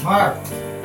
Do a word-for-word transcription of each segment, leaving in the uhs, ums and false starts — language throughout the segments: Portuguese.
Marco.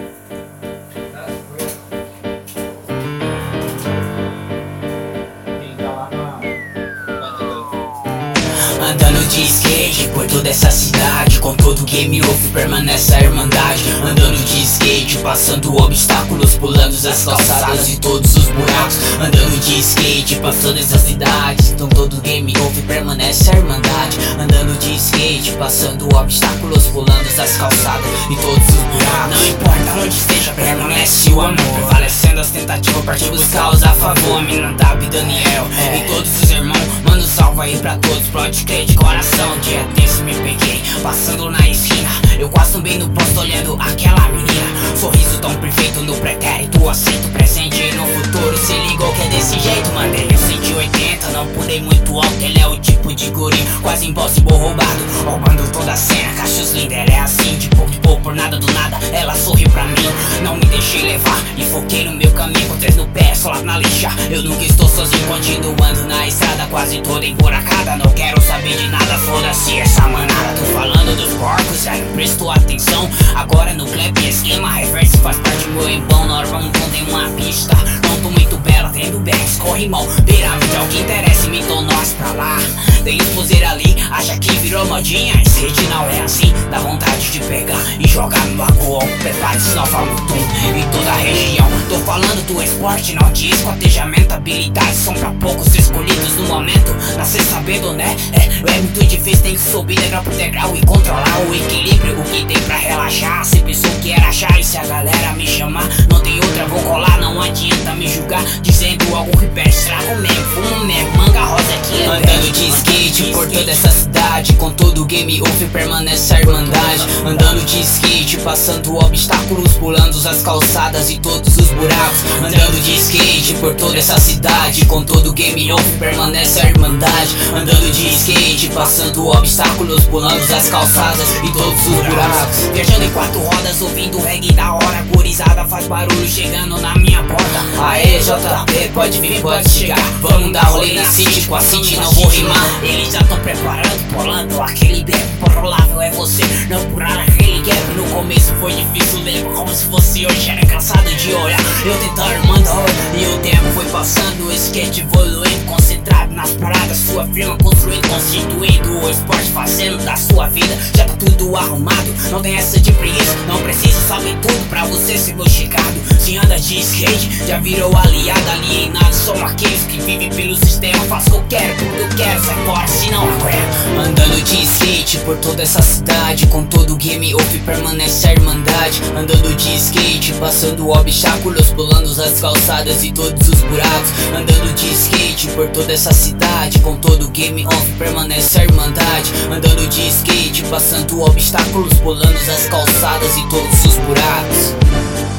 Andando de skate por toda essa cidade, com todo game off permanece a irmandade. Andando de skate, passando obstáculos, pulando as calçadas e todos os buracos. Andando de skate por toda essa cidade, com todo game off permanece a irmandade. Andando de skate, passando obstáculos, pulando as calçadas e todos os buracos. Não importa onde esteja, permanece o amor, prevalecendo as tentativas pra te buscar os a favor. Mina Dabi, Daniel e todos os irmãos, manda um salve aí pra todos, pode crer de coração. Dia desse me peguei, passando na esquina, eu quase também no posto olhando aquela menina. Sorriso tão perfeito no pretérito, aceito presente e no futuro. Se ligou que é desse jeito, mandei eu cento e oitenta, não pulei muito alto. Ele é o tipo de guri, quase impossível roubado, roubando toda a cena. Cachos linda, ela é assim, de pouco em pouco, por nada do nada ela sorri pra mim. Não me deixei levar e foquei no meu caminho, com três no pé, só lá na lixa. Eu nunca estou sozinho, continuando na estrada, quase toda emburacada. Não quero saber de nada, foda-se essa manada. Tô falando dos porcos, já não prestou atenção. Agora no clap, esquema reverse faz parte do meu embão. Na hora vamos tem uma pista, não tô muito bela, tendo backs, corre mal. Pirâmide, alguém interessa, imitou nós pra lá. Tem exposer ali, acha que virou modinha. Skate não é assim, dá vontade de pegar e jogar no lagoão. Prepare-se, nova Mutum em toda a região. Tô falando do esporte, não de esquartejamento. Habilidades são pra poucos escolhidos no momento. Nascer sabendo, né? É, é muito difícil, tem que subir degrau por degrau e controlar o equilíbrio. O que tem pra relaxar, se pensou que era achar. E se a galera me chamar, não tem outra, vou colar. Não adianta me julgar, dizendo algo que perde. Estrago mesmo, fumo mesmo, manga rosa que é. Andando de skate por toda essa cidade, com todo game off permanece a irmandade. Andando de skate, passando obstáculos, pulando as calçadas e todos os buracos. Andando de skate por toda essa cidade, com todo game off permanece a irmandade. Andando de skate, passando obstáculos, pulando as calçadas e todos os buracos. Viajando em quatro rodas, ouvindo reggae da hora. Gurizada faz barulho chegando na minha porta. Aê, J P, pode vir, pode chegar. Vamos dar rolê na city, com a city não vou rimar. Eles já tão preparando, polando aquele beco. Prolável é você, não purar aquele gap. No começo foi difícil, lembro como se fosse hoje. Era cansado de olhar, eu tentando mandar. E o tempo foi passando, o skate evoluindo. Concentrado nas paradas, sua firma construindo, constituindo o esporte, fazendo da sua vida. Já tá tudo arrumado, não tem essa de preguiça. Não precisa saber tudo pra você ser modificado. Se anda de skate, já virou aliado, alienado. São aqueles que vivem pelo sistema. Faço o que eu quero, tudo eu quero, sai fora se não aguento. Andando de skate por toda essa cidade, com todo game off permanece a irmandade. Andando de skate, passando obstáculos, pulando as calçadas e todos os buracos. Andando de skate por toda essa cidade, com todo game off permanece a irmandade. Andando de skate, passando obstáculos, pulando as calçadas e todos os buracos.